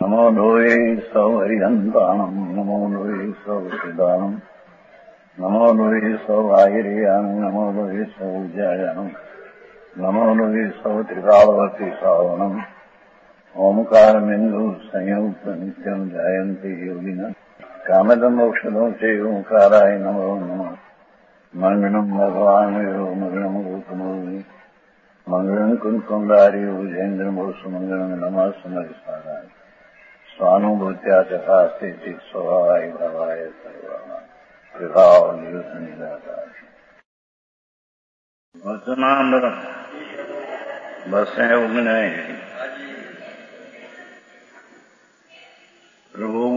नमो लोये सौहरिहन्ताणम् नमो लोये सौसिदानम् नमो लोये सौभागिर्यानम् नमो लोये सौज्यायानम् नमो लोये सौत्रिकालवर्ति सावनम् ओंकारमिन्दु संयुक्त नित्यम् जायन्ति योगिनः कामदम् औषधम् च ओंकाराय नमो नमः मङ्गलम् भगवान् यो मङ्गलम् गौतमोऽग्नि मङ्गलम् कुन्कुण्डारि भुजेन्द्रमोसुमङ्गलम् नमः समरिसाराय स्वानुभूत्या चकास्ते स्वभावाय भावाय सर्वाणां विभावनियुतनिदाताय वचनामृतम् बसे उगने प्रभु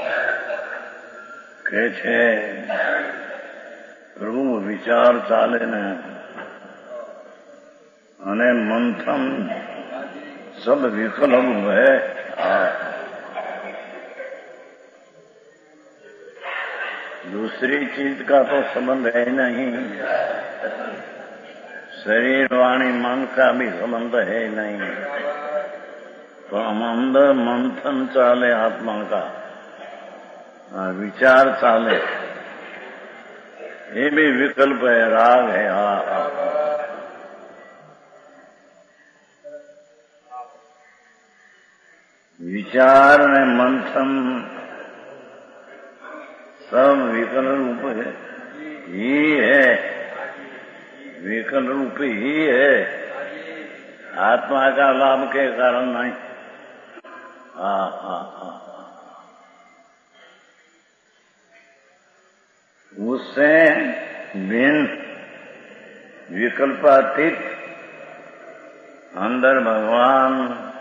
કહે છે પ્રભુ વિચાર ચાલે ને અને મંથન सब विकल्प है। दूसरी चीज का तो संबंध है नहीं, शरीर वाणी मन का भी संबंध है नहीं, तो हम अंदर मंथन चाले आत्मा का, विचार चाले, ये भी विकल्प है, राग है। विचार में मंथन सब विकल रूप है, ही है, विकल रूप ही है, आत्मा का लाभ के कारण नहीं। उससे भिन्न विकल्पातीत अंदर भगवान,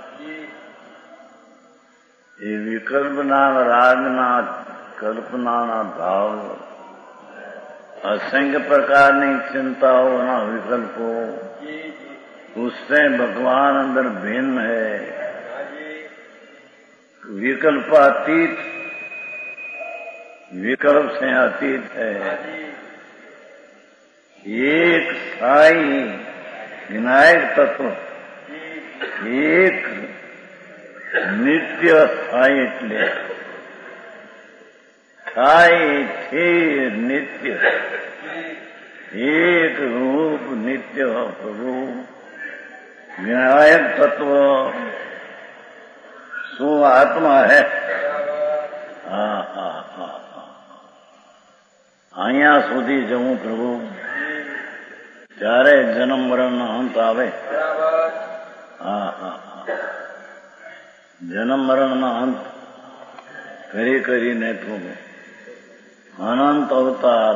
ये विकल्प नाम राग ना कल्पना ना भाव, असंख्य प्रकार की चिंता हो ना विकल्प हो, उससे भगवान अंदर भिन्न है, विकल्पातीत, विकल्प से अतीत है। एक साई विनायक तत्व, एक नित्य स्थायी એટલે स्थायी स्थिर नित्य, एक रूप नित्य प्रभु विनायक तत्व सो आत्मा है। અહીંયા સુધી જવું પ્રભુ, ત્યારે જન્મ મરણનો અંત આવે। જન્મ મરણનો અંત કરી કરીને તો अनंत अवतार,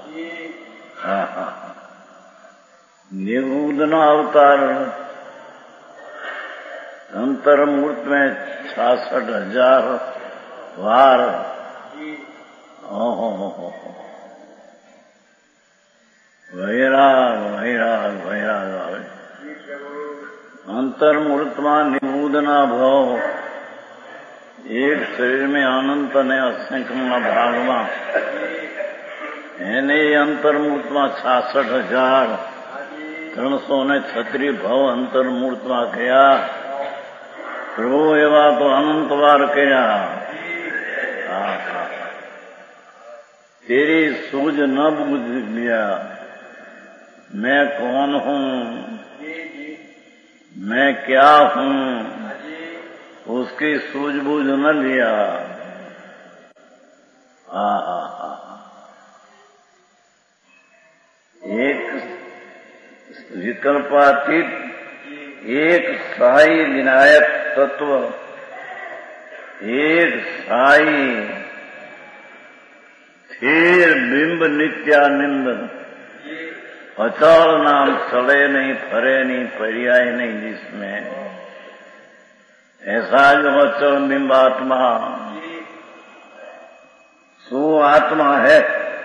निर्बुधना अवतार, अंतर्मूर्त में 66,000 वार, वैराग वैराग वैराग आवे। अंतर्मूर्त में निर्बुधना भाव, एक शरीर में अनंत ने असंख्य भाग में એને અંતર્મૂર્તમાં 66,336 ભાવ અંતર્મૂર્તમાં ગયા। પ્રભુ એવા તો અનંતવાર કર્યા। तेरी सूझ न बूझ लिया, मैं कौन हूँ, मैं क्या हूँ, उसकी सूझबूझ न लिया। एक विकल्पातीत, एक साई विनायक तत्व, एक साई स्थिर बिंब नित्यानंद, अचल नाम चले नहीं, फरे नहीं, पर्याय नहीं, जिसमें ऐसा जो अचल बिंब आत्मा सो आत्मा है।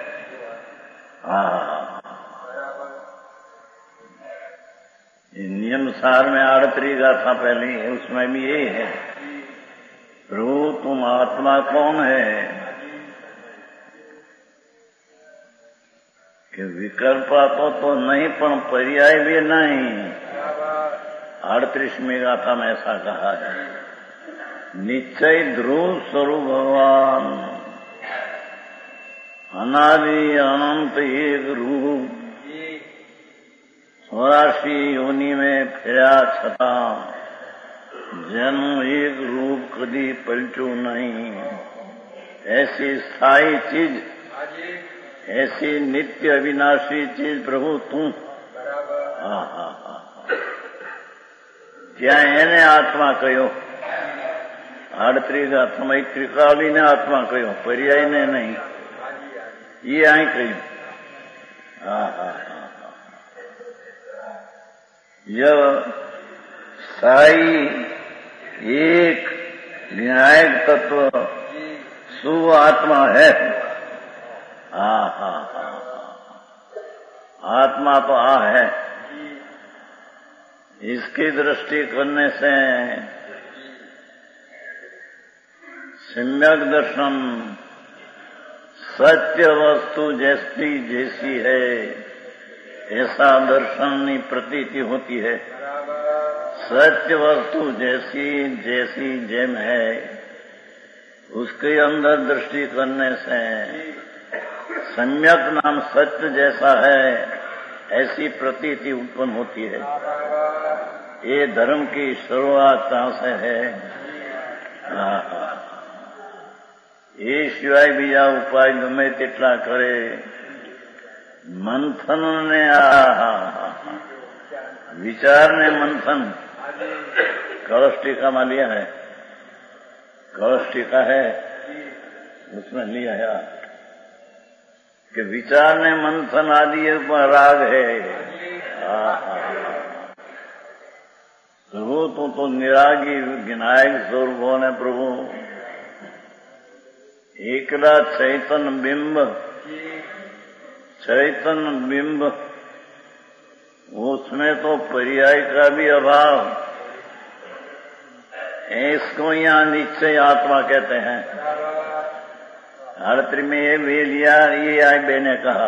नियम सार में 38 गाथा पहले है, उसमें भी यही है, प्रभु तुम आत्मा कौन है कि विकल्पा तो नहीं, पण पर्याय भी नहीं। 38वीं गाथा में ऐसा कहा है। निश्चय ध्रुव स्वरूप भगवान, अनादि अनंत एक रूप, 84 योनि में फिरा छता जन्म एक रूप कभी पलटू नहीं। ऐसी स्थायी चीज, ऐसी नित्य अविनाशी चीज प्रभु तू। ત્યાં એને આત્મા કહ્યો, આડત્રિકા ત્રિકાલીને આત્મા કહ્યો, પર્યાયને નહીં. એ અહીં કહ્યું. यह साई एक विनायक तत्व शुभ आत्मा है. आत्मा तो है. इसकी दृष्टि करने से सम्यक दर्शन, सत्य वस्तु जैसी है ऐसा दर्शन की प्रतीति होती है. सत्य वस्तु जैसी जेम है उसके अंदर दृष्टि करने से सम्यक नाम सत्य जैसा है ऐसी प्रतीति उत्पन्न होती है. ये धर्म की शुरुआत कहाँ से है? ये सिवाय बीजा उपाय गमे तेटला करे मंथन ने विचार ने मंथन कलश टीका में लिया है. कलश टीका है उसमें लिया है कि विचार ने मंथन आदि पर राग है. प्रभु तो निरागी विनायक स्वरूप ने प्रभु एकला चैतन्य बिंब उसमें तो पर्याय का भी अभाव. इसको यहाँ निश्चय आत्मा कहते हैं. आरत्री में ये वे लिया, ये आय बेने कहा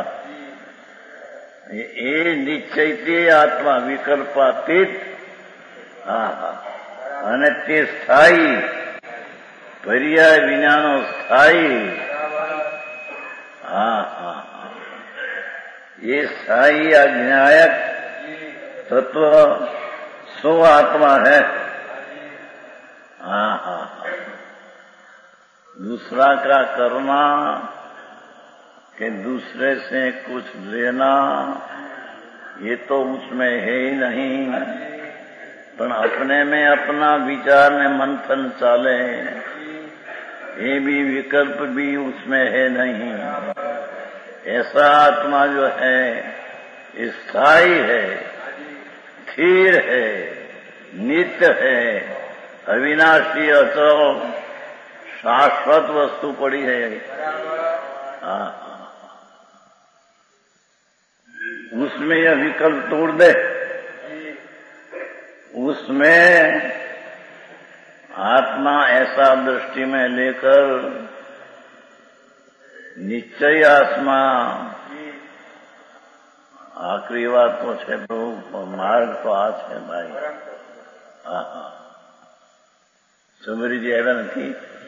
ये निश्चय आत्मा विकल्पातीत અને તે સ્થાયી પર્યાય વિનાનો સ્થાયી. ये स्थायी अज्ञायक तत्व सो आत्मा है. दूसरा का करना कि दूसरे से कुछ लेना ये तो उसमें है ही नहीं. पर अपने में अपना विचार में मंथन चाले ये भी विकल्प भी उसमें है नहीं. ऐसा आत्मा जो है स्थायी है, स्थिर है, नित्य है, अविनाशी अचल शाश्वत वस्तु पड़ी है. उसमें यह विकल्प तोड़ दे. उसमें आत्मा ऐसा दृष्टि में लेकर निश्चय आत्मा आखिरी बात तो है प्रभु मार्ग तो आज है भाई. सुमरी जी आया नहीं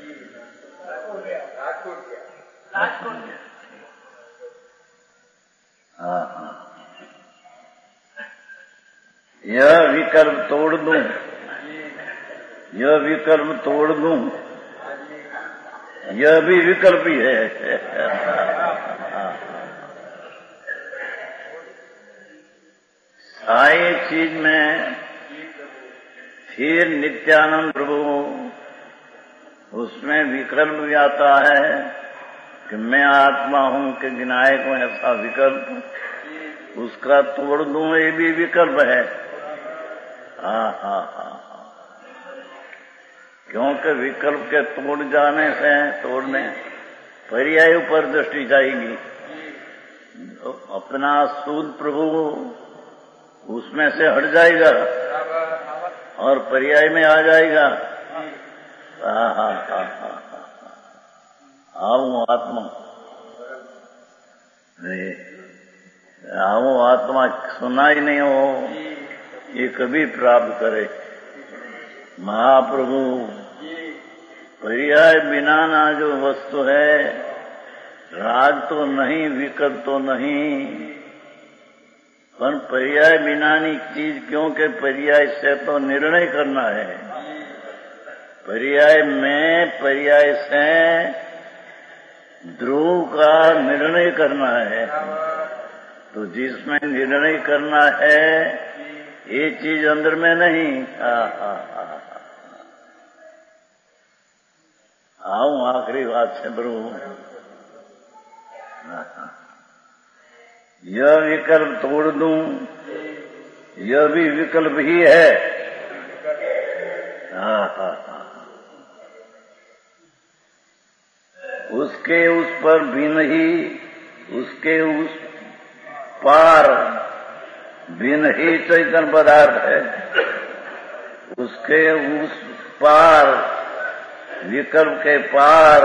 यह विकल्प तोड़ दूं, यह विकल्प तोड़ दूं, यह भी विकल्प ही है. सारी चीज में फिर नित्यानंद प्रभु उसमें विकल्प भी आता है कि मैं आत्मा हूं कि विनायक हूं. ऐसा विकल्प उसका तोड़ दूं ये भी विकल्प है. क्योंकि विकल्प के तोड़ जाने से तोड़ने पर्याय पर दृष्टि जाएगी. अपना सूद प्रभु उसमें से हट जाएगा और पर्याय में आ जाएगा. आओ आत्मा, आओ आत्मा सुना ही नहीं हो ये कभी प्राप्त करे. महाप्रभु पर्याय बिना ना जो वस्तु है, राग तो नहीं, विकल्प तो नहीं, पर पर्याय बिनानी चीज, क्योंकि पर्याय से तो निर्णय करना है। पर्याय में, पर्याय से ध्रुव का निर्णय करना है। तो जिसमें निर्णय करना है, ये चीज अंदर में नहीं। आऊं आखिरी बात से प्रभु, यह विकल्प तोड़ दूं, यह भी विकल्प ही है। उसके उस पर भी नहीं, उसके उस पार भी नहीं चैतन्य पदार्थ है। उसके उस पार, विकल्प के पार,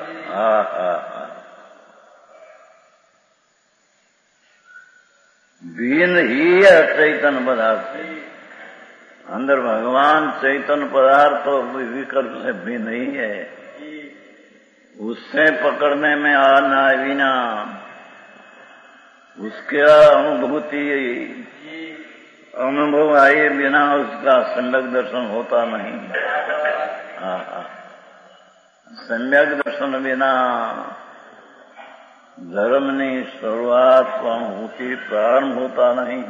भिन्न ही है चैतन्य पदार्थ से। अंदर भगवान चैतन्य पदार्थ तो विकल्प से भिन्न ही है। उससे पकड़ने में आना बिना, उसका अनुभव आए बिना उसका सम्यक दर्शन होता नहीं। सम्यक दर्शन बिना धर्मनी शुरुआत होती, प्रारंभ होता नहीं।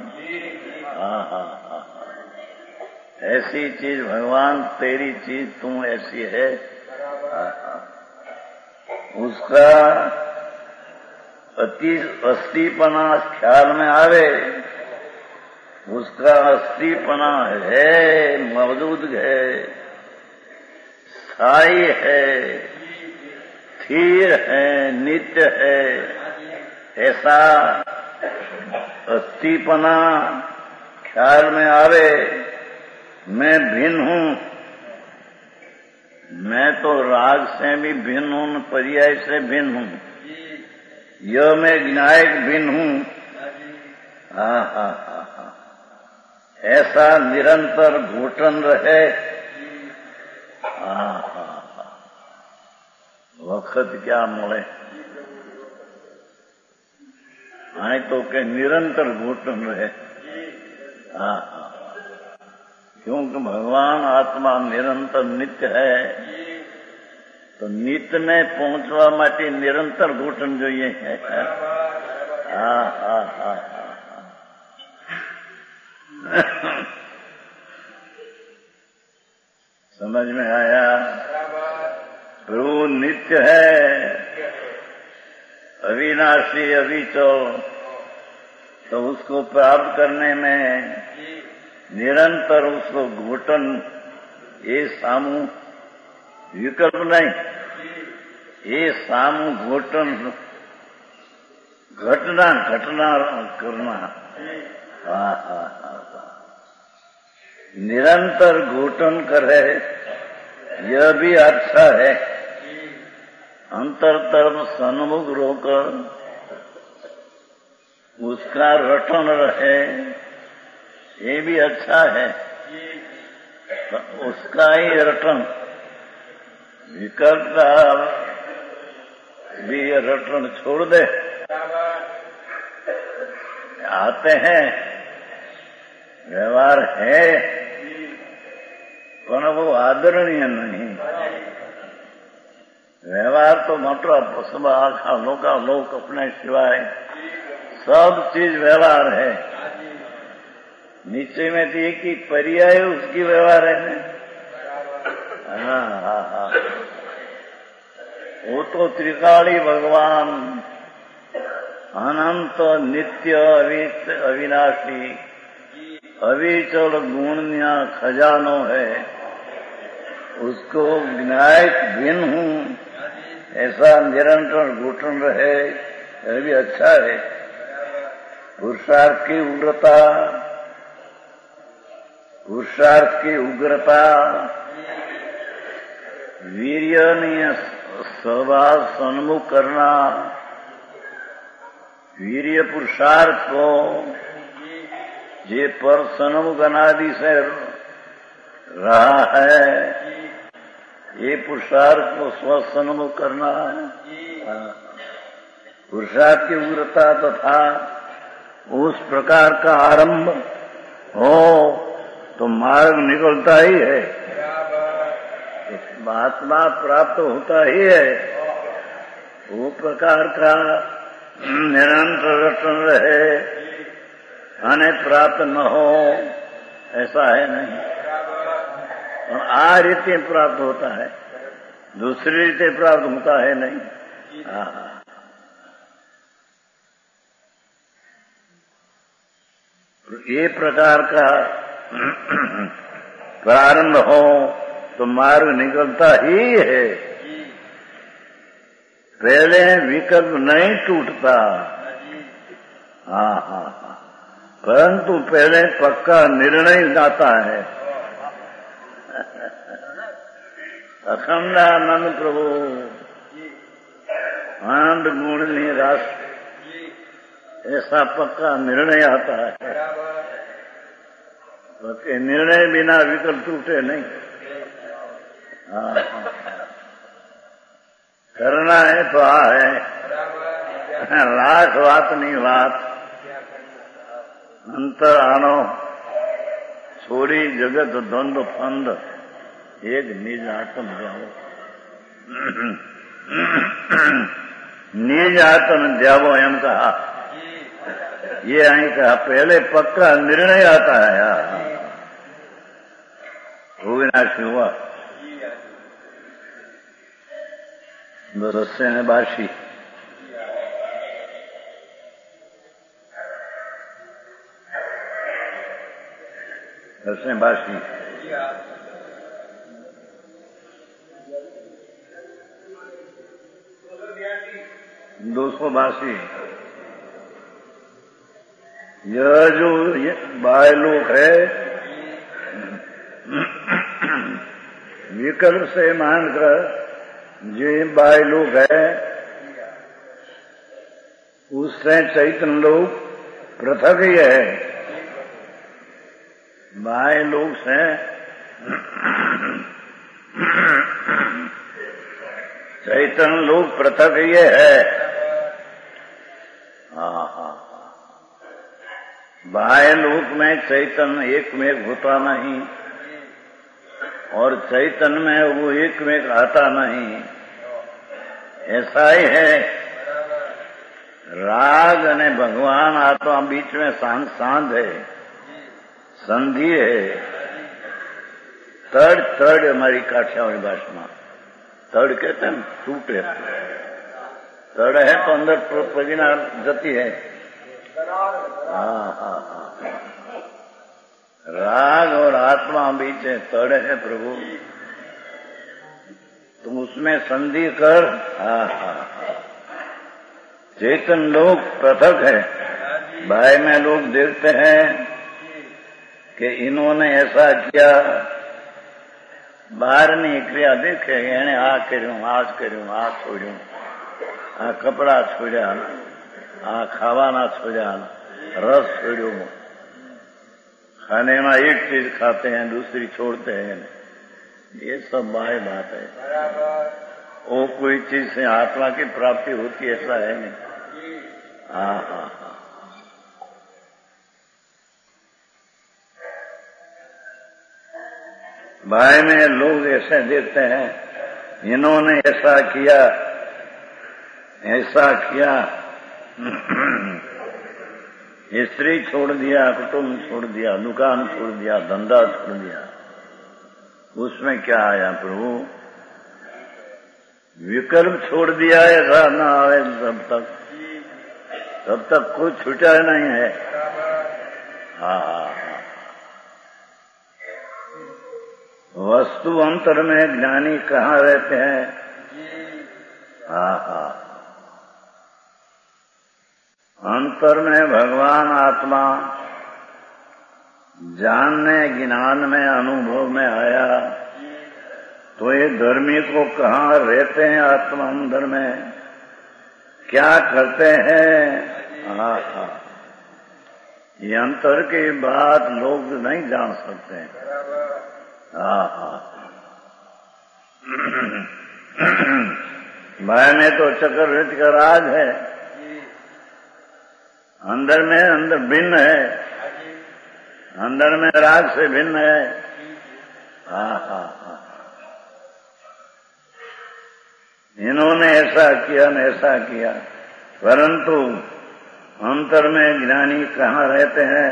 ऐसी चीज भगवान, तेरी चीज तुम ऐसी है। उसका अस्थिपना ख्याल में आवे, उसका अस्थिपना है, मौजूद है, स्थायी है, स्थिर है, नित्य है। ऐसा अस्थिपना ख्याल में आवे। मैं भिन्न हूं, मैं तो राग से भी भिन्न हूं, पर्याय से भिन्न हूं। यह मैं ज्ञायक भिन्न हूं। ऐसा निरंतर घोटन रहे। वक्त क्या मोड़े, आए तो के निरंतर घोटन रहे। क्योंकि भगवान आत्मा निरंतर नित्य है, तो नित्य में पहुंचवा माटे निरंतर घोटन જોઈએ है। समझ में आया? प्रभु नित्य है, अविनाशी, अविचल, तो उसको प्राप्त करने में निरंतर उसको घोटन, ये सामू विकल्प नहीं, ये सामू घोटन, घटना करना। निरंतर घोटन करे, यह भी अच्छा है। अंतर तरफ सन्मुख रोकर उसका रटन रहे, ये भी अच्छा है। तो उसका ही रटन, विकल्प का भी रटन छोड़ दे। आते हैं, व्यवहार है, पर वो आदरणीय नहीं। व्यवहार तो मतलब सब आखा लोका लोक अपने सिवाय सब चीज व्यवहार है। नीचे में तो एक ही पर्याय उसकी व्यवहार है। वो तो त्रिकाली भगवान अनंत, नित्य, अविनाशी, अविचल गुण खजानो है। उसको ज्ञायक भिन्न हूं, ऐसा निरंतर घोटन रहे, यह भी अच्छा है। पुरुषार्थ की उग्रता, पुरुषार्थ की उग्रता, वीर्य स्वभाव सन्मुख करना, वीर्य पुरुषार्थ को जे पर सन्मुख अनादि से रहा है, ये पुरुषार्थ को स्वसन्मुख करना है। पुरुषार्थ की उग्रता तथा उस प्रकार का आरंभ हो तो मार्ग निकलता ही है, आत्मा प्राप्त होता ही है। वो प्रकार का निरंतर रटन रहे, आने प्राप्त न हो, ऐसा है नहीं। और आ रीते प्राप्त होता है, दूसरी रीते प्राप्त होता है नहीं। ये प्रकार का प्रारंभ हो तो मार्ग निकलता ही है। पहले विकल्प नहीं टूटता। हाँ, परंतु पहले पक्का निर्णय आता है। अखंडानंद प्रभु आनंद गुणनी रास, ऐसा पक्का निर्णय आता है। निर्णय बिना विकल्प टूटे नहीं। करना है तो है, लाख बात नहीं बात। अंतर आनो छोड़ी जगत द्वंद्व फंद, एक निज आत्म जाओ। निज आत्म जाओ एम कहा, ये आई कहा। पहले पक्का निर्णय आता है। अविनाशी हुआ दस्से ने बाशी। दस्से बाशी 282। यह जो बाह्य लोक है, विकल्प से मानकर जो बाह्य लोक है, उससे चैतन्य लोक पृथक ही है। बाह्य लोक से चैतन्य लोक पृथक ही है। बाह्य लोक में चैतन्य एक में होता नहीं, और चैतन्य में वो एक में आता नहीं। ऐसा ही है। राग ने भगवान आत्मा बीच में सांध है, संधि है। तड़ हमारी काठियावाड़ी भाषा में तड़ कहते हैं, टूटे। तड़ है तो अंदर प्रज्ञा जती है। हाँ। राग और आत्मा बीच है, तड़ है प्रभु, तुम उसमें संधि कर। चेतन लोग पृथक है। भाई में लोग देखते हैं कि इन्होंने ऐसा किया, बाहर नहीं क्रिया देखे, એને આ કર્યું, આ કર્યું, આ છોડ્યું, આ કપડા છોડ્યા, આ ખાવાના છોડ્યા, રસ છોડ્યું। खाने में एक चीज खाते हैं, दूसरी छोड़ते हैं। ये सब बाह्य बात है। वो कोई चीज से आत्मा की प्राप्ति होती है, ऐसा है नहीं। हाँ। भाई में लोग ऐसे देखते हैं, इन्होंने ऐसा किया, स्त्री छोड़ दिया, कुटुंब छोड़ दिया, दुकान छोड़ दिया, धंधा छोड़ दिया। उसमें क्या आया प्रभु? विकल्प छोड़ दिया, ऐसा न आए तब तक कुछ छूटा नहीं है। हाँ। वस्तु अंतर में ज्ञानी कहाँ रहते हैं? हाँ। अंतर में भगवान आत्मा जानने ज्ञान में अनुभव में आया, तो ये धर्मी को कहाँ रहते हैं? आत्मा अंदर में क्या करते हैं? हाँ। ये अंतर की बात लोग नहीं जान सकते हैं। हाँ। बाहर में तो चक्रवृत्ति का राज है, अंदर में अंदर भिन्न है, अंदर में राग से भिन्न है। इन्होंने ऐसा किया न ऐसा किया, परंतु अंतर में ज्ञानी कहाँ रहते हैं?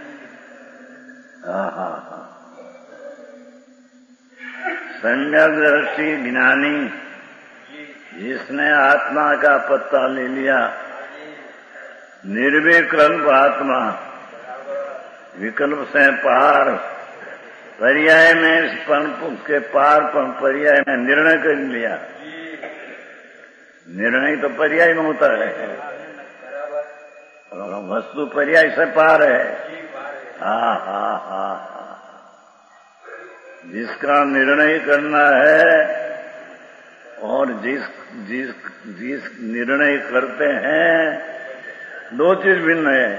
सम्यक दृष्टि ज्ञानी जिसने आत्मा का पत्ता ले लिया, निर्विकल्प आत्मा, विकल्प से पार, पर्याय में के पार पर्याय में निर्णय कर लिया। निर्णय तो पर्याय में होता है, वस्तु पर्याय से पार है। जिसका निर्णय करना है और जिस निर्णय करते हैं, दो चीज भिन्न है।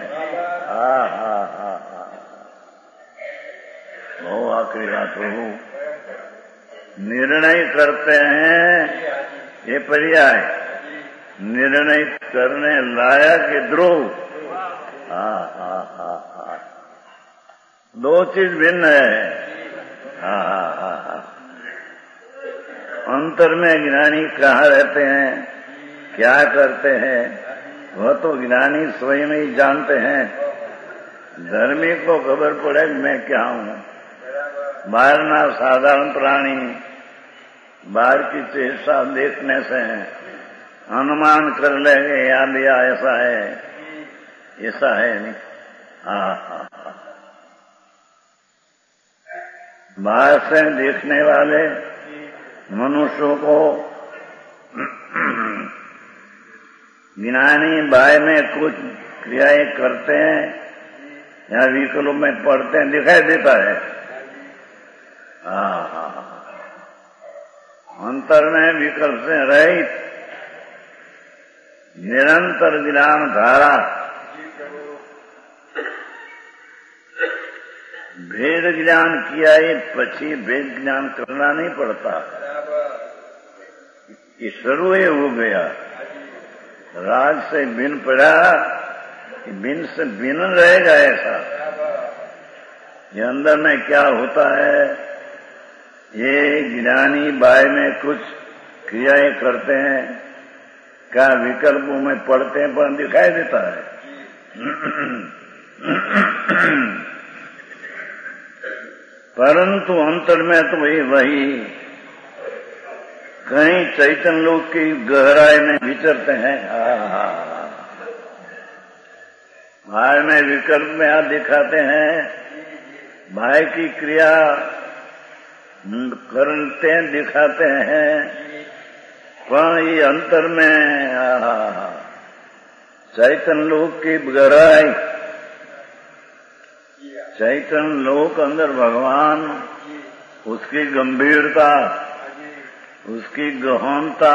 बहुत आखिरी बात हो, निर्णय करते हैं ये पर्याय, निर्णय करने लायक ये ध्रुव। दो चीज भिन्न है। अंतर में ज्ञानी कहाँ रहते हैं, क्या करते हैं, वह तो ज्ञानी स्वयं ही जानते हैं। धर्मी को खबर पड़े मैं क्या हूँ। बाहर ना साधारण प्राणी बाहर की चेष्टा देखने से अनुमान कर लेंगे याद या ऐसा है, ऐसा है नहीं। बाहर से देखने वाले मनुष्यों को ज्ञानी बाय में कुछ क्रियाएं करते हैं या विकल्प में पढ़ते हैं, दिखाई देता है। अंतर में विकल्प से रहित निरंतर ज्ञान धारा, भेद ज्ञान किया ही पछी भेद ज्ञान करना नहीं पड़ता। ये शुरू ही हो गया, राग से बिन पड़ा, बिन से बिन रहेगा ऐसा। ये अंदर में क्या होता है, ये ज्ञानी बाय में कुछ क्रियाएं करते हैं, क्या विकल्पों में पढ़ते हैं, पर दिखाई देता है। परंतु अंतर में तो वही कहीं चैतन्य लोक की गहराई में विचरते हैं। भाई में विकल्प में आप दिखाते हैं, भाई की क्रिया करते दिखाते हैं, पर ये अंतर में चैतन्य लोक की गहराई, चैतन्य लोक अंदर भगवान, उसकी गंभीरता, उसकी गहनता,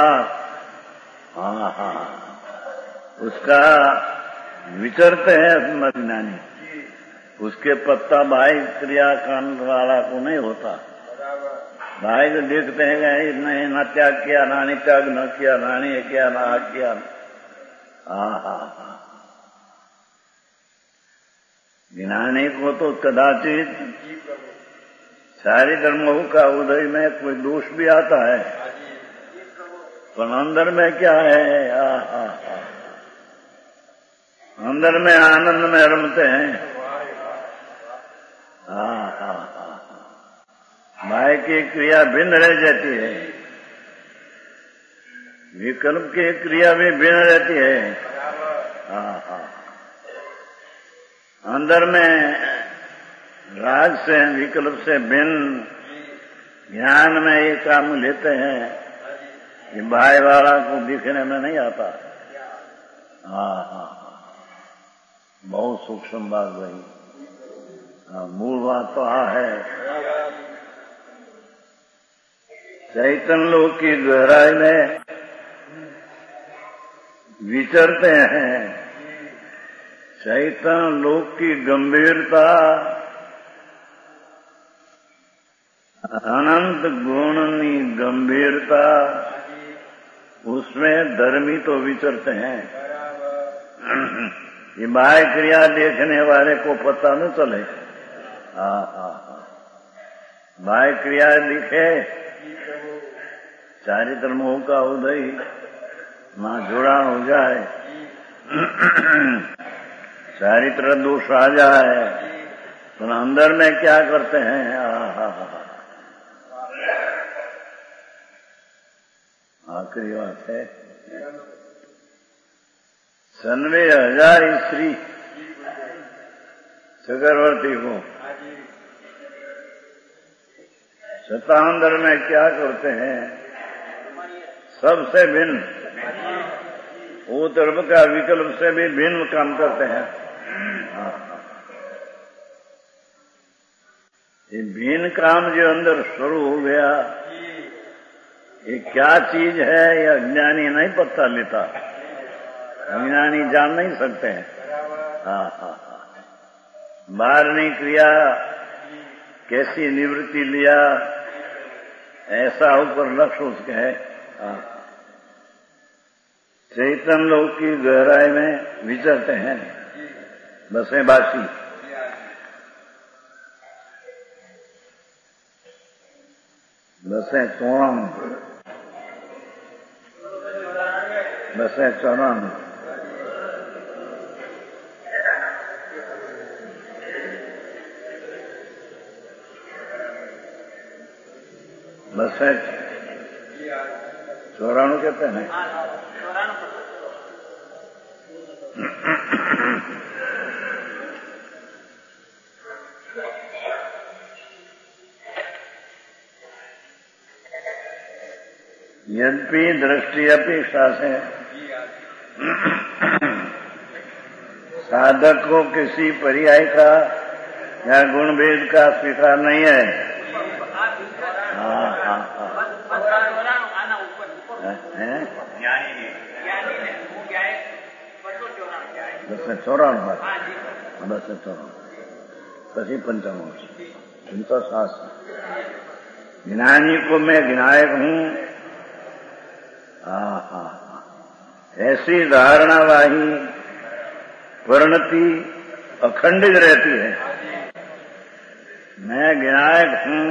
उसका विचरते हैं ज्ञानी। उसके पत्ता भाई क्रिया कांड वाला को नहीं होता। भाई को देखते हैं नहीं ना त्याग किया, ना नहीं त्याग न किया, ना नहीं किया, ना किया। ज्ञानी को तो कदाचित सारे धर्मों का उदय में कोई दोष भी आता है, पर अंदर में क्या है, अंदर में आनंद में रमते हैं। माया की क्रिया भिन्न रह जाती है, विकल्प की क्रिया भी भिन्न रहती है। अंदर में राग से विकल्प से भिन्न ज्ञान में ये काम लेते हैं कि भाई वाला को दिखने में नहीं आता। बहुत सूक्ष्म बात भाई, मूल बात तो है चैतन्य लोक की गहराई में विचरते हैं। चैतन्य लोक की गंभीरता, अनंत गुणनी गंभीरता, उसमें धर्मी तो विचरते हैं। ये बाह्य क्रिया देखने वाले को पता न चले। बाह्य क्रिया दिखे, चारित्र मोह का उदय मां जुड़ा हो जाए, चारित्र दोष आ जाए, तो अंदर में क्या करते हैं? आखिरी बात है, 96,000 स्त्री चक्रवर्ती को शतांदर में क्या करते हैं? सबसे भिन्न, वो तरफ का विकल्प से भी भिन्न काम करते हैं। ये भिन्न काम जो अंदर शुरू हो गया, ये क्या चीज है ये अज्ञानी नहीं पता लेता, अज्ञानी जान नहीं सकते हैं। बाहरनी क्रिया कैसी निवृत्ति लिया, ऐसा ऊपर लक्ष्य उसके है। चैतन्य लोक की गहराई में विचरते हैं बसेबासी। बसे चौरान, बसे चौरान, बसे चौरानू कहते हैं। यद्यपि दृष्टि अपेक्षा से साधक को किसी पर्याय का या गुण भेद का स्वीकार नहीं है। बस 94 बस 94 પછી 55 55 ज्ञानी को मैं ज्ञायक हूं, ऐसी धारणावाही परिणति अखंडित रहती है। मैं ज्ञायक हूं,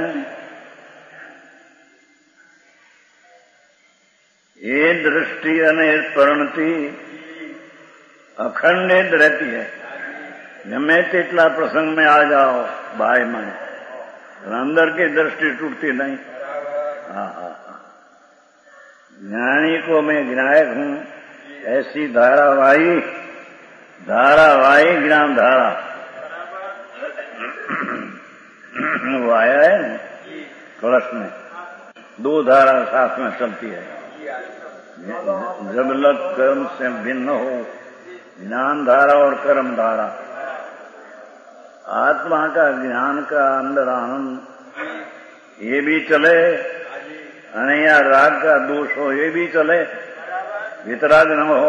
ये दृष्टि અને परिणति अखंडित रहती है। गमे तेटला प्रसंग में आ जाओ बाय में, अंदर की दृष्टि टूटती नहीं। ज्ञानी को मैं ज्ञायक हूं, ऐसी धारावाही ज्ञान धारा वो आया है ना कलश में, 2 धारा साथ में चलती है। जब लग कर्म से भिन्न हो, ज्ञान धारा और कर्म धारा, आत्मा का ज्ञान का अंदर आनंद ये भी चले, या राग का दोष हो ये भी चले, वितराग न हो,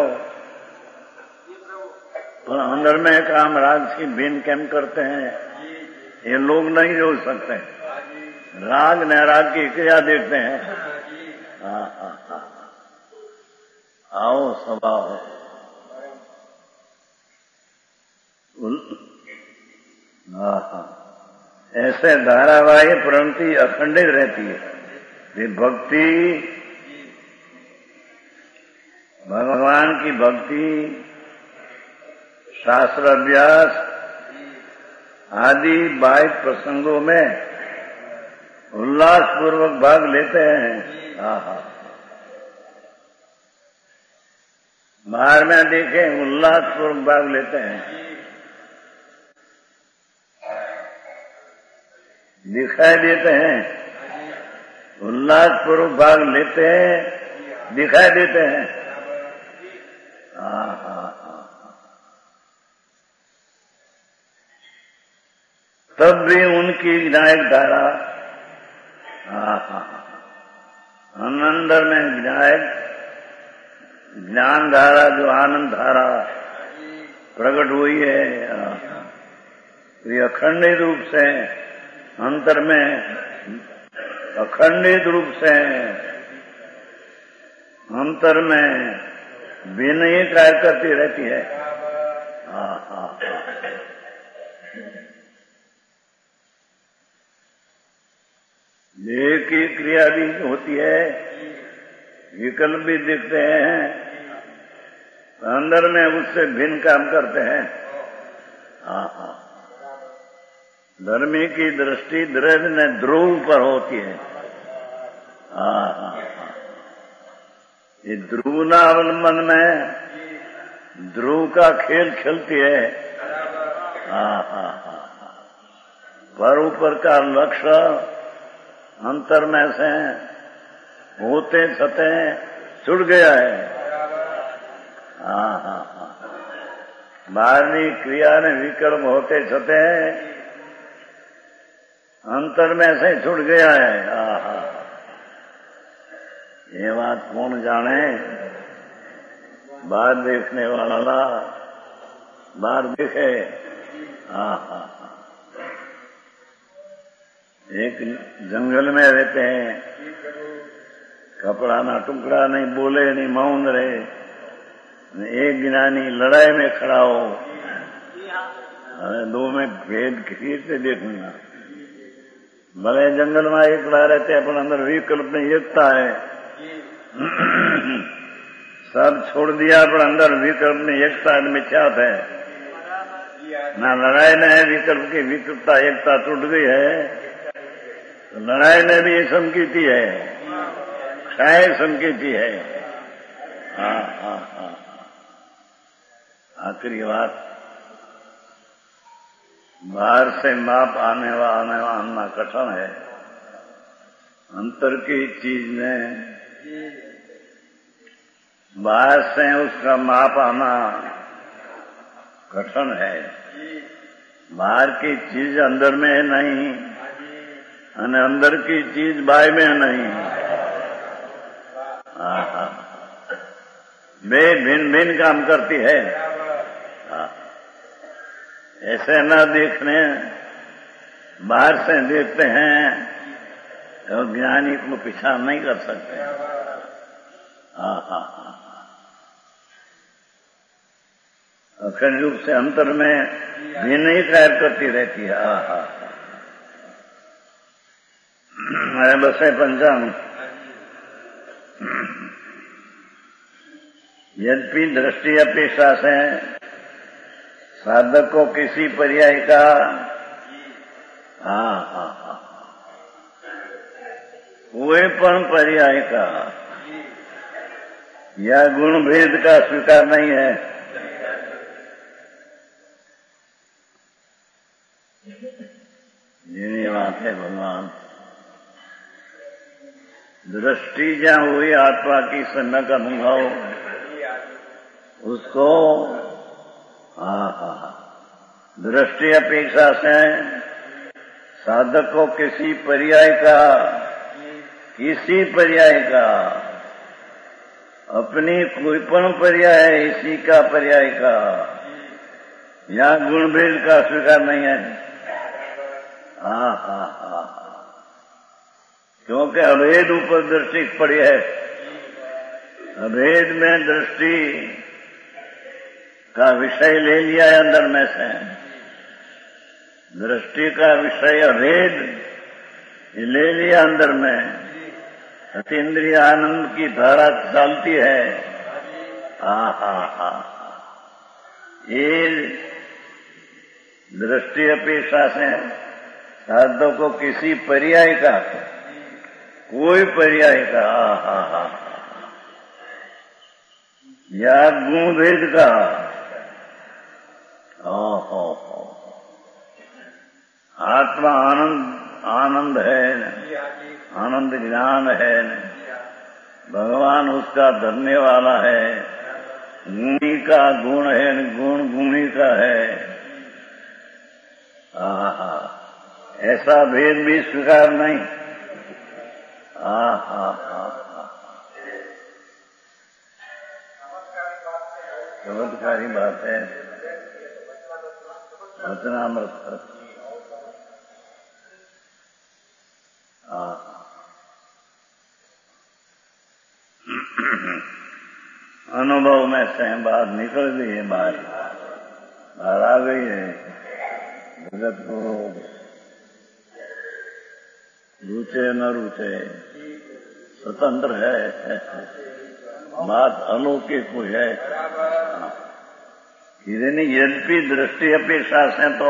पर अंदर में काम राग से भिन्न कैम करते हैं ये लोग नहीं जोड़ सकते। राग नैराग की क्रिया देखते हैं। आओ स्वभाव ऐसे धारावाही प्रवृत्ति अखंडित रहती है। ये भक्ति, भगवान की भक्ति, शास्त्र अभ्यास आदि बाह्य प्रसंगों में उल्लास पूर्वक भाग लेते हैं। बाहर में देखें उल्लास पूर्वक भाग लेते हैं, दिखाई देते हैं, उल्लास पूर्वक भाग लेते हैं, दिखाई देते हैं। तब भी उनकी विनायक धारा अंदर में विनायक ज्ञान धारा जो आनंद धारा प्रकट हुई है, ये अखंडित रूप से अंतर में अखंडित रूप से अंतर में भिन्न ही कार्य करती रहती है। हाँ हाँ हाँ। एक ही क्रिया भी होती है, विकल्प भी दिखते हैं, अंदर में उससे भिन्न काम करते हैं। हाँ हाँ। धर्मी की दृष्टि ध्रुव पर होती है। हाँ हाँ हाँ। ये ध्रुव ना अवलंबन में ध्रुव का खेल खेलती है। हाँ हाँ हाँ। पर ऊपर का लक्ष्य अंतर में से होते छते छुट गया है। हाँ हाँ हाँ। बाहरी क्रिया ने विकल्प होते छते अंतर में से छूट गया है। हाँ हाँ। ये बात कौन जाने, बाहर देखने वाला बाहर देखे। हाँ हाँ हाँ। एक जंगल में रहते हैं, कपड़ा ना टुकड़ा नहीं, बोले नहीं, मौन रहे। एक ज्ञानी लड़ाई में खड़ा हो, दो में भेद खींच से देखूंगा। भले जंगल में एकला रहते हैं, पर अंदर विकल्प में एकता है। सब छोड़ दिया, पर अंदर विकल्प में एकता मिथ्यात है। ना लड़ाई न है, विकल्प की विकल्पता एकता टूट गई है। तो लड़ाई में भी संकेती है, क्षय संकेती है। हाँ हाँ हाँ। आखिरी बात, बाहर से माप आने वाला कठिन है। अंतर की चीज में बाहर से उसका माप आना कठिन है। बाहर की चीज अंदर में नहीं, और अंदर की चीज बाहर में नहीं। हाँ हाँ। वे भिन्न भिन्न काम करती है। हाँ। ऐसे न देखने, बाहर से देखते हैं तो ज्ञानी को पीछा नहीं कर सकते। हाँ हाँ हाँ। अखंड रूप से अंतर में भिन्न ही कार्य करती रहती है। हाँ हाँ। हमारे बसे पंचांग, यद्यपि दृष्टि अपेक्षा से साधक को किसी पर्याय का हाँ हाँ हाँ कोई पण पर्याय का या गुण भेद का स्वीकार नहीं है। ये बात है भगवान। दृष्टि जहाँ हुई आत्मा की सम्यक अनुभव, उसको हाँ हाँ दृष्टि अपेक्षा से साधक को किसी पर्याय का अपनी कोई पण पर्याय, इसी का पर्याय का या गुण भेद का स्वीकार नहीं है। हाँ हाँ हाँ। क्योंकि अभेद ऊपर दृष्टि पड़ी है। अभेद में दृष्टि का विषय ले लिया है अंदर में से। दृष्टि का विषय अभेद ले लिया अंदर में। अतीन्द्रिय आनंद की धारा चलती है। हाँ हाँ हाँ। ये दृष्टि अपेक्षा से साधकों को किसी पर्याय का, कोई पर्याय का हाँ हाँ या गुण भेद का आत्मा आनंद है, आनंद ज्ञान है, भगवान उसका धरने वाला है, गुणी का गुण है, गुण गुणी का है। ऐसा भेद भी स्वीकार नहीं। चमत्कारी बात है। वचनामृत हाँ अनुभव में से बात निकल गई है, बाहर आ गई है। जगत को रुचे न रुचे स्वतंत्र है, बात अलौकिक हुई है। यद्यपि दृष्टि अपेक्षा से तो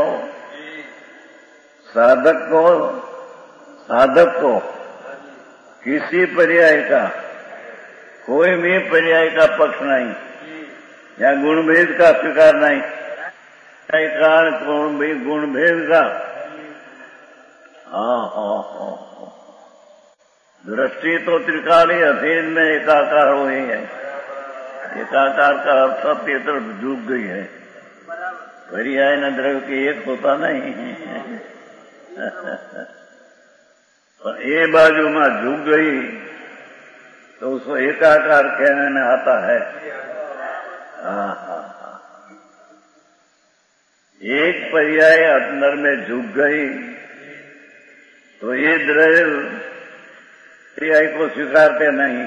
साधक को किसी पर्याय का, कोई भी पर्याय का पक्ष नहीं या गुणभेद का स्वीकार नहीं। गुणभेद का दृष्टि तो त्रिकालीय अधीन में एकाकार हुई है। एकाकार का अर्थ अपनी तरफ झुक गई है। पर्याय न द्रव्य की एक होता नहीं पर ये बाजू में झुक गई तो उसको एकाकार कहने में आता है। एक पर्याय अंदर में झुक गई तो ये द्रव्य पर्याय को स्वीकारते नहीं।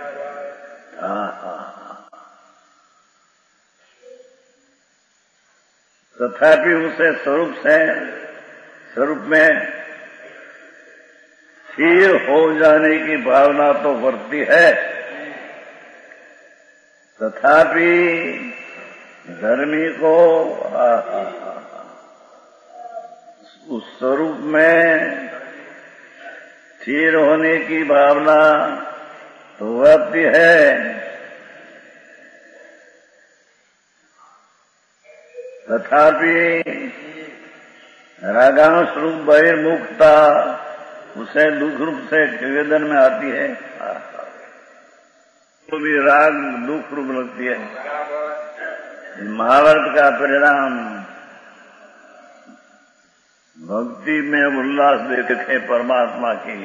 तथापि उसे स्वरूप में स्थिर हो जाने की भावना तो बढ़ती है। तथापि धर्मी को उस स्वरूप में स्थिर होने की भावना तो बढ़ती है। तथापि रागांश रूप बहिर्मुखता उसे दुख रूप से वेदन में आती है। तो भी राग दुख रूप लगती है। महाभारत का परिणाम भक्ति में उल्लास देखे परमात्मा की।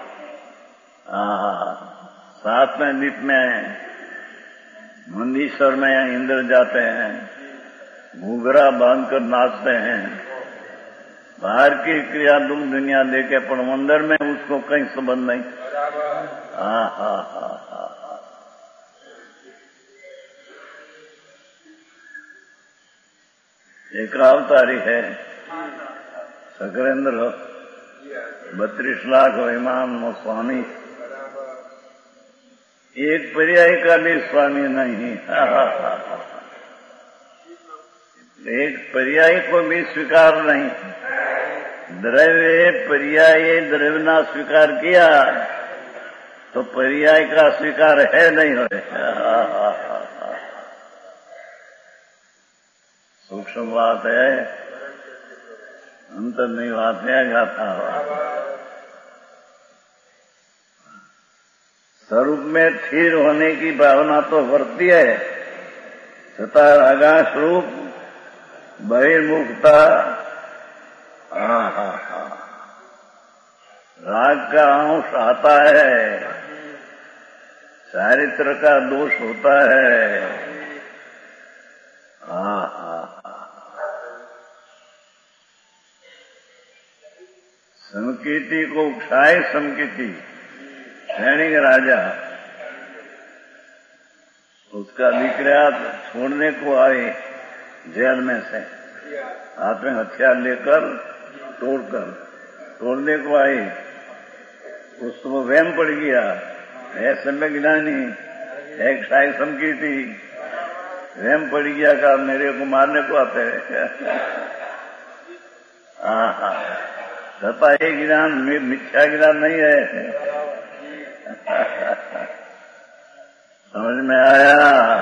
सातवें दीप में मंदीश्वर में इंद्र जाते हैं, घूघरा बांधकर नाचते हैं। बाहर की क्रिया दुनिया देखे पर मंदिर में उसको कहीं संबंध नहीं। एक अवतारी है सकरेंद्र, 32 लाख विमान स्वामी, एक पर्याय का भी स्वामी नहीं। एक पर्याय को भी स्वीकार नहीं। द्रव्य पर्याय द्रव्य ना स्वीकार किया तो पर्याय का स्वीकार है नहीं हो। सूक्ष्म बात है, अंतर नहीं बात है, गाथा। स्वरूप में स्थिर होने की भावना तो बढ़ती है, तथा आकाश रूप बहिर्मुखता राग का अंश आता है, चारित्र का दोष होता है। समकीर्ति को क्षाय समकीर्ति, सैनिक राजा उसका विक्रय छोड़ने को आए जेल में से, हाथ में हथियार लेकर तोड़ने को आई। उसको वहम पड़ गया, ऐसे में ज्ञानी एक क्षाय समकीर्ति, वहम पड़ गया का मेरे को मारने को आते हैं। तथा ये ज्ञान मिथ्या ज्ञान नहीं है। समझ में आया?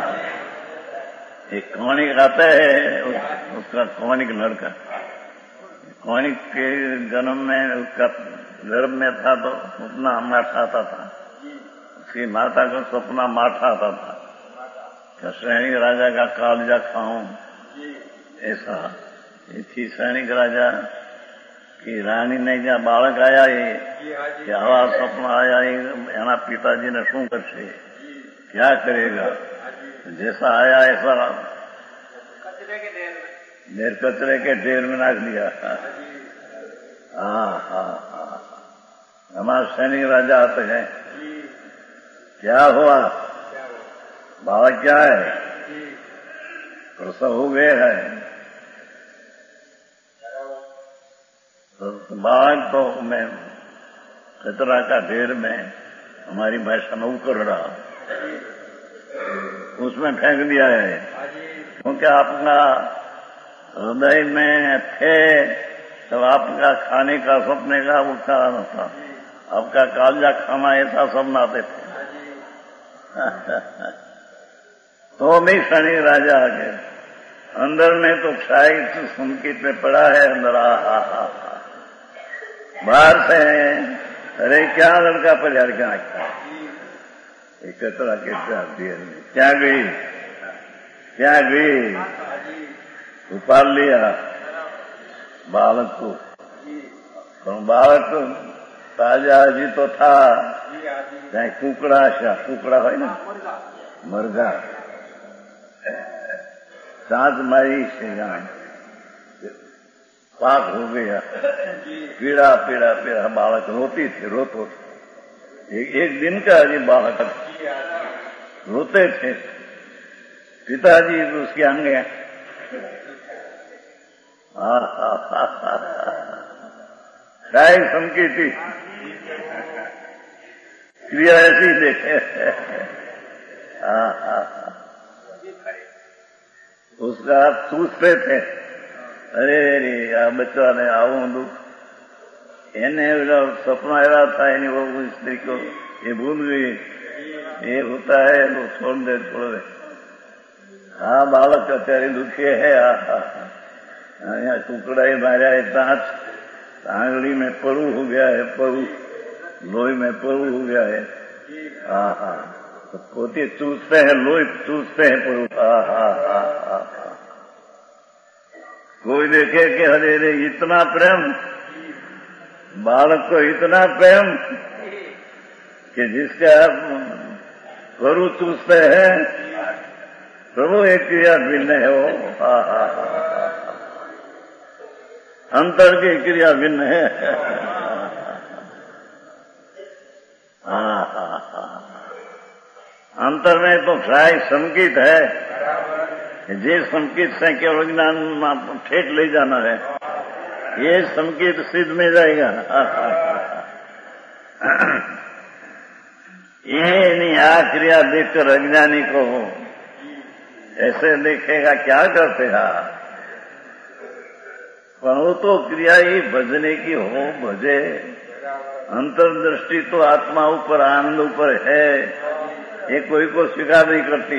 एक कौनिक आता है, उसका कौनिक लड़का, कौनिक के जन्म में उसका गर्भ में था तो सपना माठा आता था। उसकी माता को सपना माठा आता था, सैनिक राजा का कालजा खाऊं। ऐसा थी सैनिक राजा की रानी ने જ્યાં બાળક આયા કે આવા સપના આયા, એના પિતાજીને શું કરશે, क्या करेगा? जैसा आया ऐसा कचरे के ढेर में नाख दिया। हमारे सैनिक राजा आते हैं, क्या हुआ? बालक क्या है? प्रसव हो गए है तो बालक तो मैं खतरा का ढेर में, हमारी भाषा में उकरड़ा, उसमें फेंक दिया है। क्योंकि आपका हृदय में थे तब आपका खाने का सपने का वो कारण था, आपका कालजा खाना ऐसा सब आते थे। तो भी शनि राजा आ गए अंदर में, तो शायद संकेत में पड़ा है अंदर। बाहर से अरे क्या लड़का पजार क्या रखा, एक तरह के क्या गई, क्या गई, उपाल लिया बालक को। तो बालक तो ताजा जी तो था, चाहे कुकड़ा कुकड़ा है ना, मरगा सांस मारी से पाक हो गया, पीड़ा पीड़ा पीड़ा, बालक रोती थी, रोतो एक दिन का अजी बालक रोते थे। पिताजी उसके आंगे काय संकेती क्रिया ऐसी देखे। उसका पूछते थे, अरे आ बच्चा ने आવું दुख, એને सपना आया था, यानी वो स्त्री को ये भूल गई, ये होता है तो छोड़ दे छोड़ दे। हाँ बालक અત્યારે दुखी है, यहाँ टुकड़ा ही मारा है, दांत आंगली में पड़ू हो गया है, पड़ू लोही में पड़ू हो गया है। हाँ तो पोते चूसते हैं, लोही चूसते हैं पड़ू। कोई देखे कि अरे रे इतना प्रेम, बालक को इतना प्रेम कि जिसका पड़ू चूसते हैं प्रभु, एक क्रिया भिन्न है वो। अंतर की क्रिया भिन्न है। अंतर में तो प्राय संकेत है, जे संकेत से केवल ज्ञान में ठेठ ले जाना है, ये संकेत सिद्ध में जाएगा। ये नहीं आ क्रिया देखकर अज्ञानी को ऐसे देखेगा क्या करते हैं, पर वो तो क्रिया ही भजने की हो, भजे। अंतर्दृष्टि तो आत्मा ऊपर, आनंद ऊपर है, ये कोई को स्वीकार नहीं करती।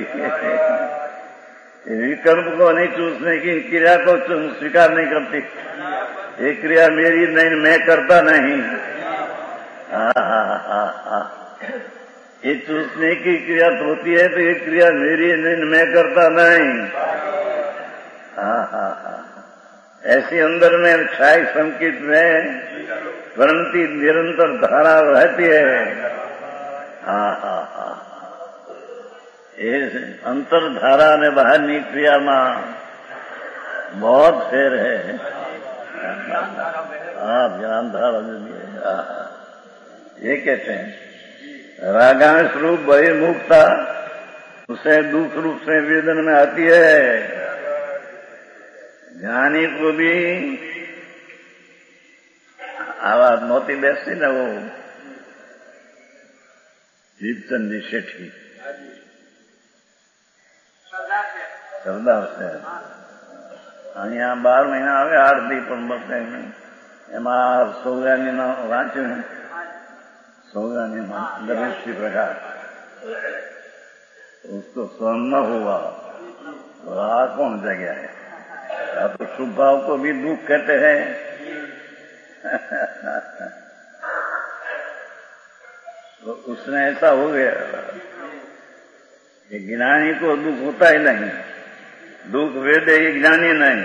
विकल्प को नहीं चूसने की क्रिया को स्वीकार नहीं करती। ये क्रिया मेरी नहीं, मैं करता नहीं। ये चूसने की क्रिया तो होती है, तो ये क्रिया मेरी नहीं, मैं करता नहीं। ऐसी अंदर में क्षय संकेत में प्रणति निरंतर धारा रहती है। ये अंतरधारा ने बाहरनी क्रिया में बहुत फेर है। ज्ञान धारा ये कहते हैं रागांश रूप बहिर्मुखता उसे दुख रूप से वेदन में आती है। ज्ञानी को भी आवाज मोती बेचती ना, वो जीवचंद जी शेठी સરદાર છે, અહીંયા 12 મહિના આવે આરતી પણ બપે એમાં સૌગાની વાંચ્યું, सौगानी दृष्टि प्रकार उसको स्वयं न हुआ, वह कौन जगह है? आप तो शुभ भाव को भी दुख कहते हैं। तो उसने ऐसा हो गया कि ज्ञानी को दुख होता ही नहीं, दुख वेदे ही ज्ञानी नहीं।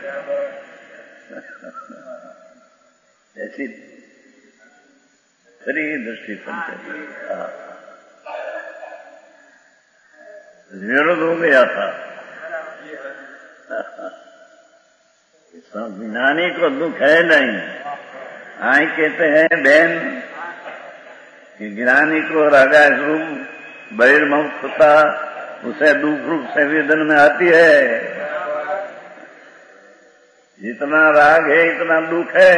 ऐसी खरी दृष्टि विरोध हो गया था। ज्ञानी को दुख है नहीं। आई कहते हैं बहन कि ज्ञानी को रागारूप बहिर्मुखता उसे दुख रूप से वेदन में आती है। जितना राग है इतना दुख है।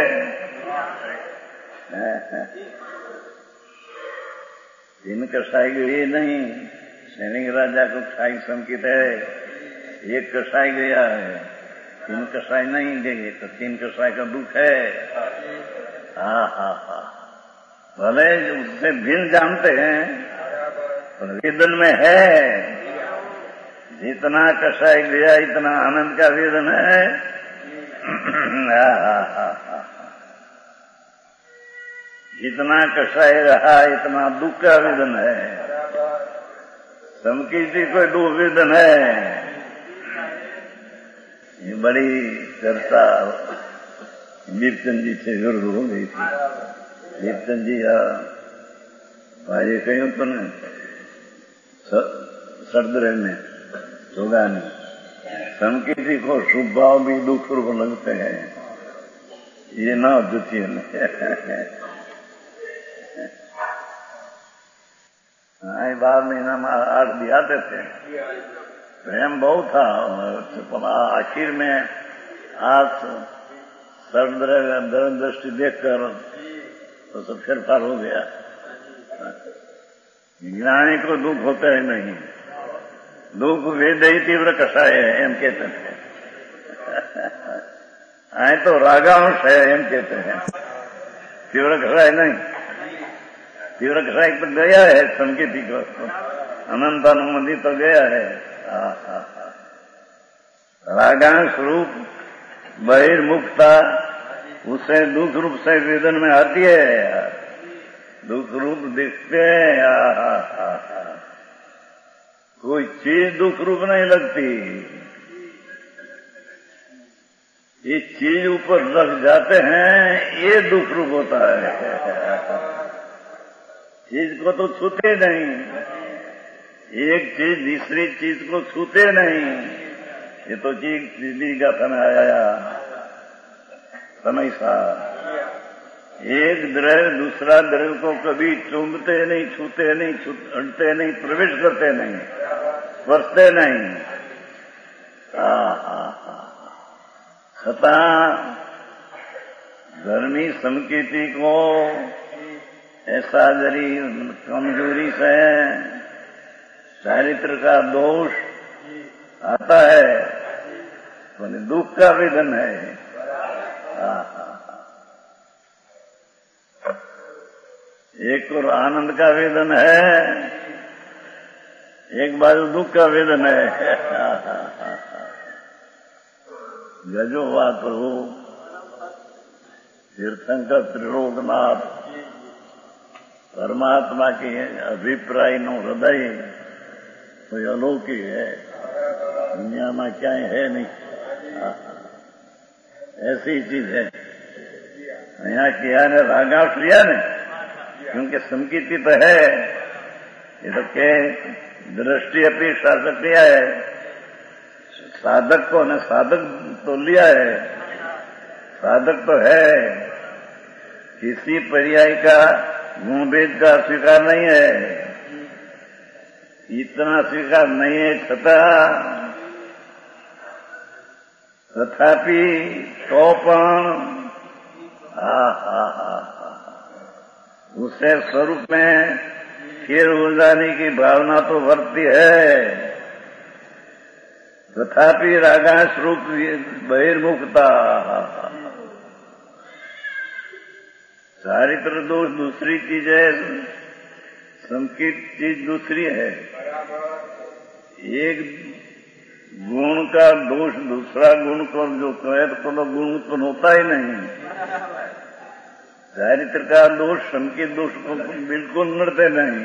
तीन कसाई गए नहीं, सैनिक राजा को कसाई संकित है, एक कसाई गया है, तीन कसाई नहीं गए, तो तीन कसाई का दुख है। हा भले उससे भिन्न जानते हैं पर वेदन में है। जितना कसाई गया इतना आनंद का वेदन है। जितना कसाई रहा इतना दुख का वेदन है। समकीर्ति कोई दो वेदन है। ये बड़ी चर्चा लीपचंद जी से जरूर हो गई थी। लीपचंद जी भाई कहीं तो न सर्दरे में जोगानी समकीर्ति को शुभ भाव भी दुख रूप लगते हैं। ये ना द्वितीय बार महीना में 8 भी आते थे। प्रेम बहुत था। आखिर में आज सर्वद्र दृष्टि देखकर तो सब फेरफार हो गया। ज्ञानी को दुख होता है नहीं। दुख वेद ही तीव्र कषाय है एम कहते हैं। आए तो रागांश है एम कहते हैं, तीव्र कषाय नहीं। तीव्र कषाय तो गया है संकेती को, अनंतानुमति तो गया है। रागांश रूप बहिर्मुखता उसे दुख रूप से वेदन में आती है। दुख रूप दिखते हैं। कोई चीज दुख रूप नहीं लगती। ये चीज ऊपर लग जाते हैं, ये दुख रूप होता है। चीज को तो छूते नहीं। एक चीज दूसरी चीज को छूते नहीं। ये तो चीज बिजली का समय आया समय सा। एक द्रव्य दूसरा द्रव्य को कभी चुंबते नहीं, छूते नहीं, हटते नहीं, प्रवेश करते नहीं, स्पर्शते नहीं। छता धर्मी समकीर्ति को ऐसा जरी कमजोरी से चारित्र का दोष आता है तो दुख का वेदन है। एक और आनंद का वेदन है, एक बाजू दुख का वेदन है। गजो बात प्रभु तीर्थंकर त्रिलोकनाथ परमात्मा की अभिप्राय नो हृदय कोई अलौकिक है। दुनिया में क्या है नहीं, ऐसी चीज है। यहाँ किया ने रागांश लिया ने, क्योंकि संकीर्ति तो है। ये तो के दृष्टि अपनी साधक लिया है। साधक को ने साधक तो लिया है, साधक तो है। किसी पर्याय का गुण भेद का स्वीकार नहीं है। इतना स्वीकार नहीं है तथापि टोपण उसे स्वरूप में फिर हो जाने की भावना तो बढ़ती है। तथापि रागांश रूप बहिर्मुखता चारित्र दोष दूसरी चीज है, संकीर्त चीज दूसरी है। एक गुण का दोष दूसरा गुण को जो कहे तो गुण उत्पन्न होता ही नहीं। चारित्र का दोष संकीर्त दोष को बिल्कुल नड़ते नहीं।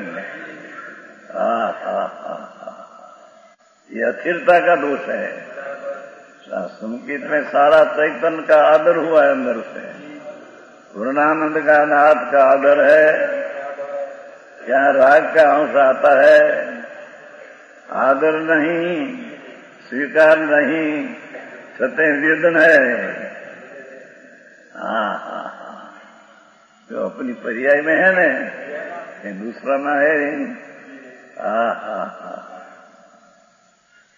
ये अस्थिरता का दोष है। संकीर्त में सारा चैतन्य का आदर हुआ है अंदर से। पूर्णानंद का नाथ का आदर है। क्या राग का अंश आता है, आदर नहीं, स्वीकार नहीं, सत्य वेदन है। जो अपनी पर्याय में है न, दूसरा ना है।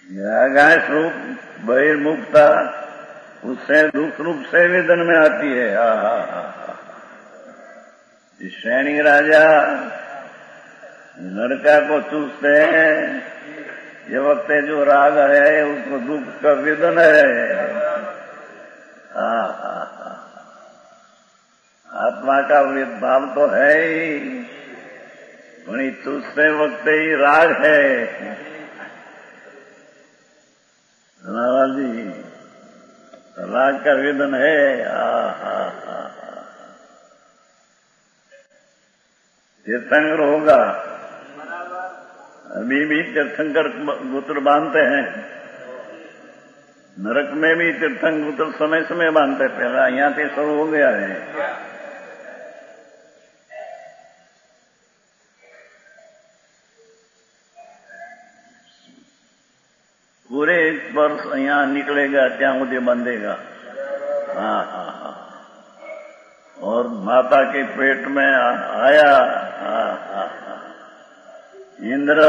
रागांश रूप बहिर्मुखता उससे दुख रूप से वेदन में आती है। श्रेणी राजा लड़का को चूसते हैं, ये वक्त जो राग है उसको दुख का वेदन है। आत्मा का भाव तो है ही, वही चूसते वक्त ही राग है। महाराज जी राग का वेदन है। तीर्थंकर होगा, अभी भी तीर्थंकर गुत्र बांधते हैं, नरक में भी तीर्थंकर गुत्र समय समय बांधते, पहला यहाँ से शुरू हो गया है। पूरे वर्ष यहाँ निकलेगा ત્યાં સુધી बंधेगा। और माता के पेट में आया इंद्र,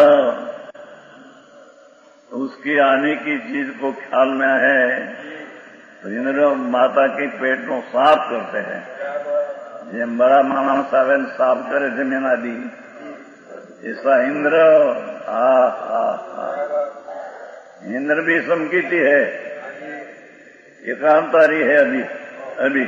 उसकी आने की चीज को ख्याल में है तो इंद्र माता के पेट को साफ करते हैं। ये बड़ा मानस आवे साफ करे जमीन आदि, ऐसा इंद्र इंद्र भी समकीती है, एकांतारी है अभी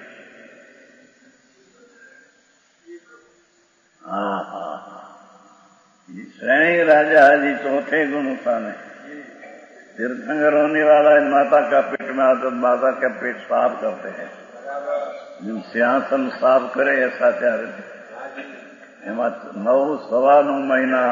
श्रेणी राजा जी चौथे गुण स्थान है। तीर्थंकर होने वाला है, माता का पेट में आता, माता का पेट साफ करते हैं। जो सिंहासन साफ करे ऐसा चाहे 9 महीना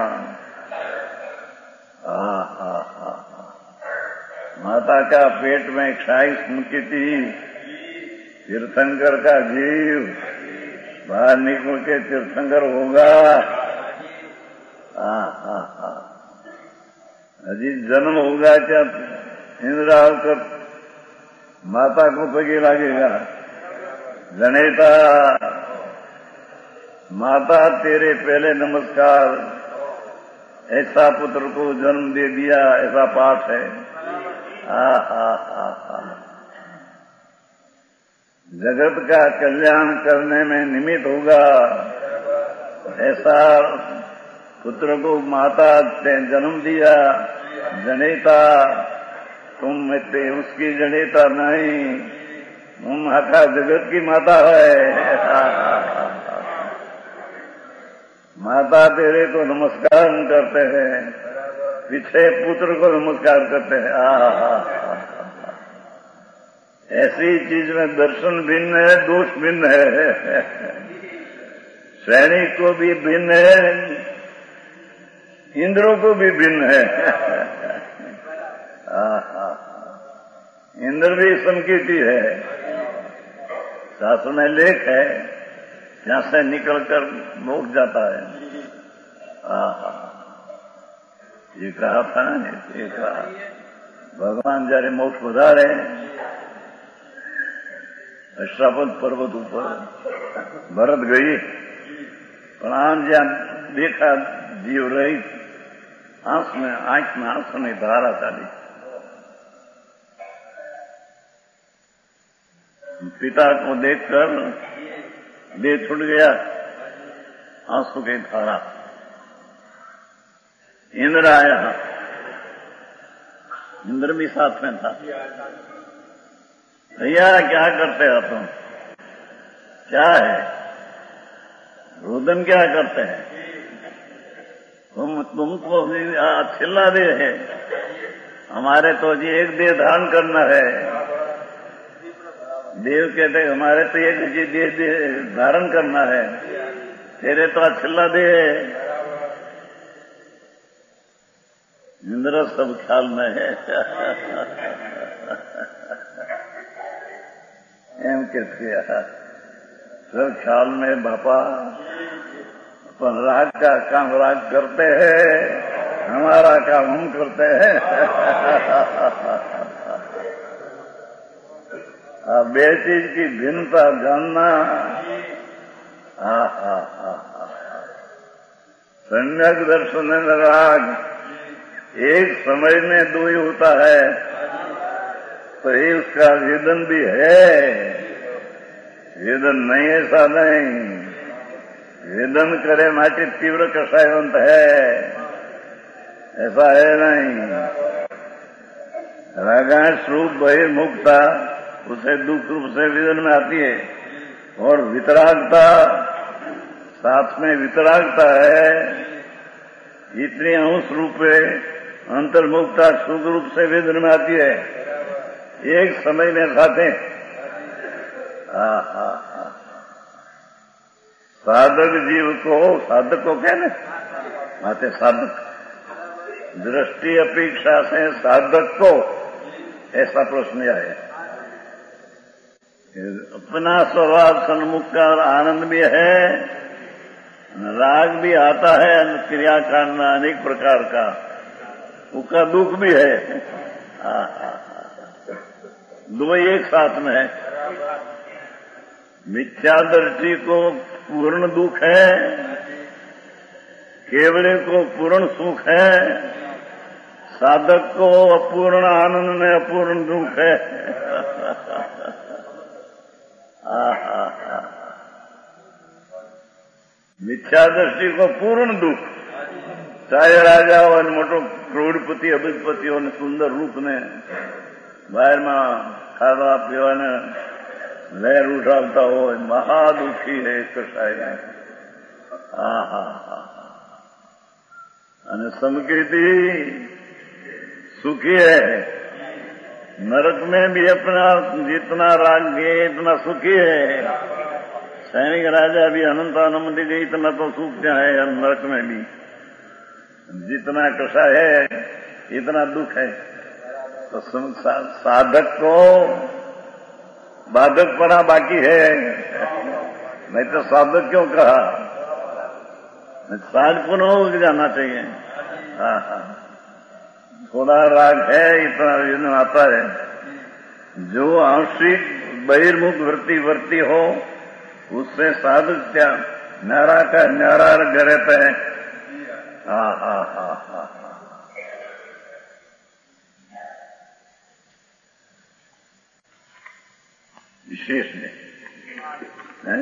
माता का पेट में क्षाई स्मृति थी। तीर्थंकर का जीव बाहर निकल के तीर्थंकर होगा। अजी जन्म होगा क्या इंद्र आकर माता को पगे लगेगा। जनेता माता तेरे पहले नमस्कार, ऐसा पुत्र को जन्म दे दिया, ऐसा पाठ है। जगत का कल्याण करने में निमित्त होगा, ऐसा पुत्र को माता ने जन्म दिया। जनेता तुम उसकी जनेता नहीं, तुम आखा जगत की माता है। माता तेरे को नमस्कार करते हैं, पीछे पुत्र को नमस्कार करते हैं। ऐसी चीज में दर्शन भिन्न है, दोष भिन्न है, श्रेणी को भी भिन्न है, इंद्रों को भी भिन्न है। इंद्र भी संकीर्ति है, शास्त्र में लेख है, जहां से निकलकर मोक्ष जाता है। ये कहा था ना, ये कहा भगवान जયારે मोक्ष વધારે अश्रापद पर्वत ऊपर भरत गई, प्राण ज्યાં देखा जीव रही, आंख में आंसू में धारा चाली। पिता को देखकर देह छूट गया, आंसू की धारा। इंद्र आया, इंद्र भी साथ में था। भैया क्या करते हो तुम? क्या है रुदन, क्या करते हैं तुमको चिल्ला दे है, हमारे तो जी एक देह धारण करना है। देव कहते हमारे तो एक देह धारण करना है, तेरे तो चिल्ला दे है। इंद्र सब ख्याल में है। एम कहते सब ख्याल में बापा अपन राग का काम राग करते हैं, हमारा काम हम करते हैं। बे चीज की भिन्नता जानना। सम्यक दर्शन राग एक समय में दो ही होता है, तो ये उसका वेदन भी है। वेदन नहीं ऐसा नहीं, वेदन करे माटे तीव्र कषायवंत है, ऐसा है नहीं। रागांश रूप बहिर्मुखता उसे दुख रूप से वेदन में आती है, और वितरागता, साथ में वितरागता है, इतनी अंश रूप अंतर्मुखता सुख रूप से वेदन में आती है, एक समय में साथे। साधक जीव को, साधक को कहने आते, साधक दृष्टि अपेक्षा से साधक को ऐसा प्रश्न आया। अपना स्वभाव सन्मुख का और आनंद भी है, राग भी आता है, क्रिया करना अनेक प्रकार का, उसका दुख भी है। दो एक साथ में है। मिथ्या दृष्टि को पूर्ण दुख है, केवल को पूर्ण सुख है, साधक को अपूर्ण आनंद में अपूर्ण दुख है। मिथ्या दृष्टि को पूर्ण दुख, चाहे राजा हो मोटो करोड़पति अभिपति हो, सुंदर रूप ने बाहर में खावा पीवाने लहर उठाता हो, महादुखी है कसाय में। અને समकृति सुखी है, नरक में भी अपना जितना राग गए इतना सुखी है। सैनिक राजा भी अनंत आनंद गई, इतना तो सुख है नरक में भी, जितना कषाय है इतना दुख है। तो साधक को बाधक पड़ा बाकी है, नहीं तो साधक क्यों कहा, साध को न उग जाना चाहिए। थोड़ा राग है, इतना विघ्न आता है। जो आंशिक बहिर्मुख वृत्ति हो, उससे साधक क्या न्यारा का न्यारा रहता है। विशेष है।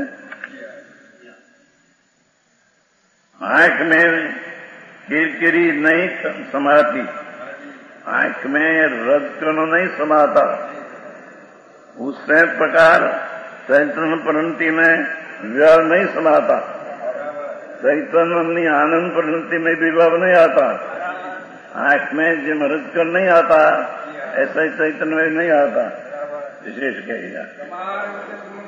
आंख में किरकिरी नहीं समाती, आंख में रजकण नहीं समाता, उससे प्रकार चैतन्य परिणति में विभाव नहीं समाता, चैतन्य आनंद परिणति में विभाव नहीं आता। आंख में जिम रजकण नहीं आता, ऐसा ही चैतन्य में नहीं आता। विशेष कहेगा।